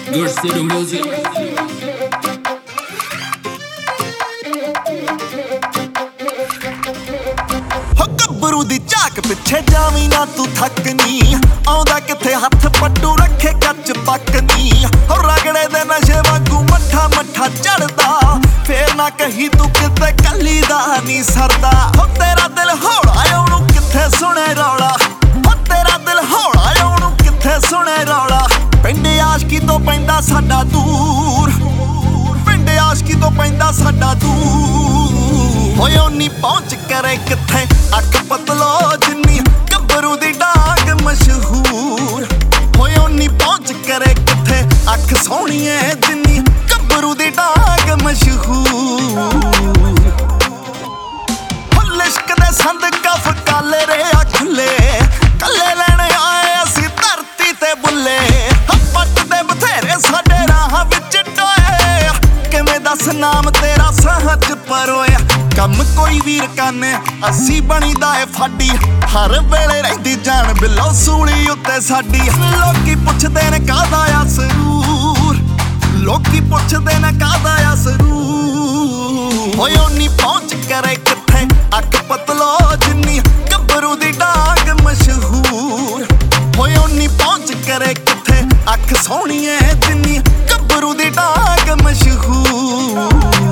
Good studio music. ਗੱਭਰੂ ਦੀ ਝਾਕ ਪਿੱਛੇ ਜਾਵੀਂ ਨਾ ਤੂੰ ਥੱਕਨੀ ਆਉਂਦਾ ਕਿੱਥੇ ਹੱਥ ਪੱਟੂ ਰੱਖੇ ਕੱਚ ਪੱਕਨੀ ਰਗੜੇ ਦੇ ਨਸ਼ੇ ਵਾਂਗੂ ਮੱਠਾ ਮੱਠਾ ਚੜਦਾ ਫੇਰ ਨਾ ਕਹੀ ਤੂੰ ਕਿਤੇ ਕੱਲੀ ਦਾ ਨਹੀਂ ਸਰਦਾ ਹੋ ਤੇਰਾ ਦਿਲ ਹੌਲਾ ਉਹਨੂੰ ਕਿੱਥੇ ਸੁਣੇ ਰੌਲਾ ਹੋ ਤੇਰਾ ਦਿਲ ਹੌਲਾ ਉਹਨੂੰ ਕਿੱਥੇ ਸੁਣੇ ਰੌਲਾ ਪਿੰਡ ਆਸ਼ਕੀ ਤੋਂ ਪੈਂਦਾ ਸਾਡਾ ਦੂਰ ਪਿੰਡ ਆਸ਼ਕੀ ਤੋਂ ਪੈਂਦਾ ਸਾਡਾ ਦੂਰ ਹੋਏ ਉਨੀ ਪਹੁੰਚ ਕਰੇ ਕਿੱਥੇ ਅੱਖ ਪਤਲੋ ਜਿੰਨੀ ਗੱਭਰੂ ਦੀ ਡਾਂਗ ਮਸ਼ਹੂਰ ਹੋਏ ਉਨੀ ਪਹੁੰਚ ਕਰੇ ਕਿੱਥੇ ਅੱਖ ਸੋਹਣੀਏ ਜਿੰਨੀ ਗੱਭਰੂ ਦੀ ਡਾਂਗ ਮਸ਼ਹੂਰ ਲਿਸ਼ਕ ਦੇ ਸੰਦ ਕਫ ਕਾਲੇ ਰਿਆ ਖੁੱਲੇ ਕੱਲੇ ਲੈਣ ਆਏ ਅਸੀਂ ਧਰਤੀ ਤੇ ਬੁੱਲੇ ਪੱਟ ਦੇ ਬਥੇਰੇ ਸਾਡੇ ਰਾਹਾਂ ਵਿੱਚ ਟੋਏ ਕਿਵੇਂ ਦੱਸ ਨਾਮ ਤੇਰਾ ਸਹਜ ਪਰੋਇਆ ਕੰਮ ਕੋਈ ਵੀਰ ਕਾਨੇ ਅਸੀਂ ਬਣੀਦਾ ਏ ਫਾਡੀ ਹਰ ਵੇਲੇ ਰਹਿੰਦੀ ਜਾਨ ਬਿੱਲੋ ਸੂਲੀ ਉੱਤੇ ਸਾਡੀ ਲੋਕੀ ਪੁੱਛਦੇ ਨੇ ਕਾਹਦਾ ਆ ਸਰੂਰ ਲੋਕੀ ਪੁੱਛਦੇ ਨੇ ਕਾਹਦਾ ਆ ਸਰੂਰ ਹੋਏ ਉਨੀ ਪਹੁੰਚ ਕਰੇ ਕਿੱਥੇ ਅੱਖ ਪਤਲੋ ਜਿੰਨੀ ਗੱਭਰੂ ਦੀ ਡਾਂਗ ਮਸ਼ਹੂਰ ਹੋਏ ਉਨੀ ਪਹੁੰਚ ਕਰੇ ਕਿੱਥੇ ਅੱਖ ਸੋਹਣੀਏ ਜਿੰਨੀ ਗੱਭਰੂ ਦੀ ਡਾਂਗ ਮਸ਼ਹੂਰ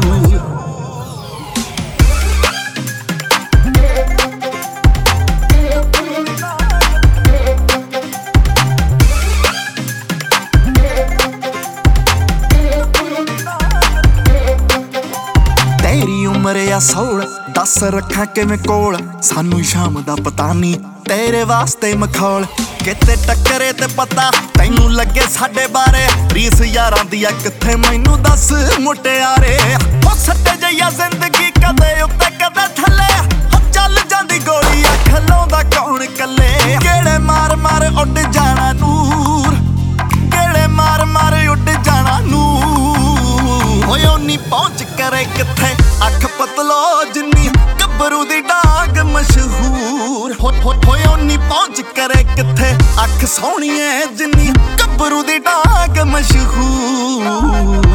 ਤੇਰੀ ਉਮਰ ਆ 16 ਦੱਸ ਰੱਖਾਂ ਕਿਵੇਂ ਕੋਲ ਸਾਨੂੰ ਸ਼ਾਮ ਦਾ ਪਤਾ ਨਹੀਂ ਤੇਰੇ ਵਾਸਤੇ ਮਖੌਲ ਕਿਤੇ ਟੱਕਰੇ ਤੇ ਪਤਾ ਤੈਨੂੰ ਲੱਗੇ ਸਾਡੇ ਬਾਰੇ ਰੀਸ ਯਾਰਾਂ ਦੀ ਆ ਕਿੱਥੇ ਮੈਨੂੰ ਦੱਸ ਮੁਟਿਆਰੇ ਹੋ ਸੱਟੇ ਜਈਆ ਜ਼ਿੰਦਗੀ ਕਦੇ ਉੱਤੇ ਕਦੇ ਥੱਲੇ ਹੋ ਚੱਲ ਜਾਂਦੀ ਗੋਲੀ ਅੱਖ ਲਾਉਂਦਾ ਕੌਣ ਕੱਲੇ ਕਿਹੜੇ ਮਾਰ ਮਾਰ ਉੱਡ ਜਾਣਾ ਨੂਰ ਕਿਹੜੇ ਮਾਰ ਮਾਰ ਉੱਡ ਜਾਣਾ ਨੂਰ ਹੋਏ ਉਨੀ ਪਹੁੰਚ ਕਰੇ ਕਿੱਥੇ ਅੱਖ ਪਤਲੋ ਜਿੰਨੀ ਗੱਭਰੂ ਦੀ ਡਾਂਗ ਮਸ਼ਹੂਰ ਹੋਏ ਉਨੀ ਪਹੁੰਚ ਕਰੇ ਕਿੱਥੇ ਅੱਖ ਸੋਹਣੀਏ ਜਿੰਨੀ ਗੱਭਰੂ ਦੀ ਡਾਂਗ ਮਸ਼ਹੂਰ